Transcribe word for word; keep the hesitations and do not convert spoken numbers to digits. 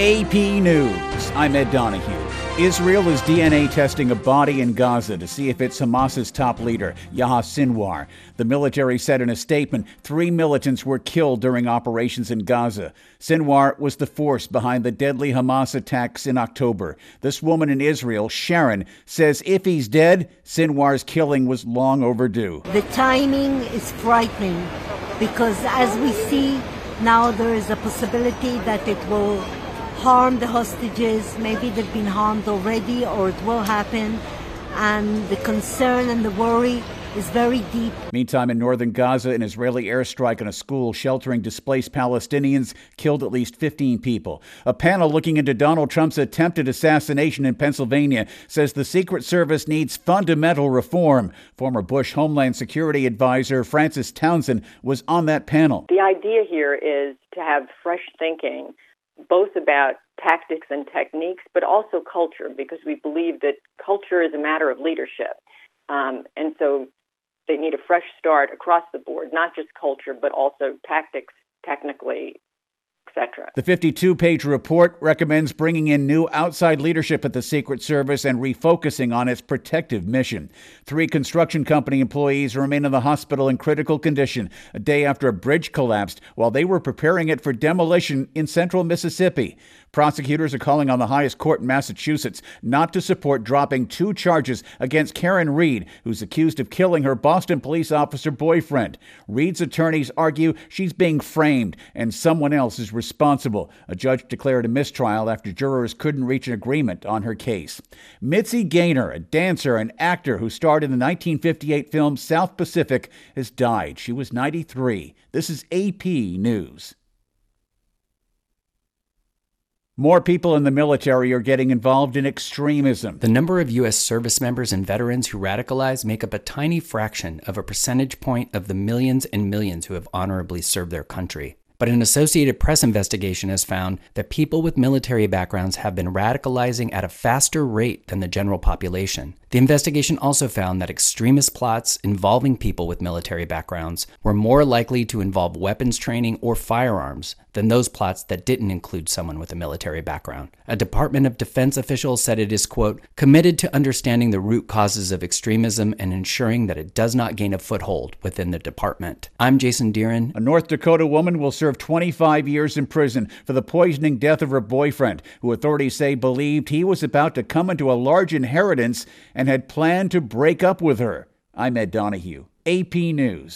A P News. I'm Ed Donahue. Israel is D N A testing a body in Gaza to see if it's Hamas's top leader, Yahya Sinwar. The military said in a statement three militants were killed during operations in Gaza. Sinwar was the force behind the deadly Hamas attacks in October. This woman in Israel, Sharon, says if he's dead, Sinwar's killing was long overdue. The timing is frightening because as we see now, there is a possibility that it will harm the hostages. Maybe they've been harmed already or it will happen. And the concern and the worry is very deep. Meantime, in northern Gaza, an Israeli airstrike on a school sheltering displaced Palestinians killed at least fifteen people. A panel looking into Donald Trump's attempted assassination in Pennsylvania says the Secret Service needs fundamental reform. Former Bush Homeland Security Advisor Frances Townsend was on that panel. The idea here is to have fresh thinking, both about tactics and techniques, but also culture, because we believe that culture is a matter of leadership. Um, and so they need a fresh start across the board, not just culture, but also tactics, technically, et cetera. The fifty-two page report recommends bringing in new outside leadership at the Secret Service and refocusing on its protective mission. Three construction company employees remain in the hospital in critical condition a day after a bridge collapsed while they were preparing it for demolition in central Mississippi. Prosecutors are calling on the highest court in Massachusetts not to support dropping two charges against Karen Reed, who's accused of killing her Boston police officer boyfriend. Reed's attorneys argue she's being framed and someone else is responsible. A judge declared a mistrial after jurors couldn't reach an agreement on her case. Mitzi Gaynor, a dancer and actor who starred in the nineteen fifty-eight film South Pacific, has died. She was ninety-three. This is A P News. More people in the military are getting involved in extremism. The number of U S service members and veterans who radicalize make up a tiny fraction of a percentage point of the millions and millions who have honorably served their country. But an Associated Press investigation has found that people with military backgrounds have been radicalizing at a faster rate than the general population. The investigation also found that extremist plots involving people with military backgrounds were more likely to involve weapons training or firearms than those plots that didn't include someone with a military background. A Department of Defense official said it is, quote, committed to understanding the root causes of extremism and ensuring that it does not gain a foothold within the department. I'm Jason Deeren. A North Dakota woman will serve twenty-five years in prison for the poisoning death of her boyfriend, who authorities say believed he was about to come into a large inheritance and had planned to break up with her. I'm Ed Donahue, A P News.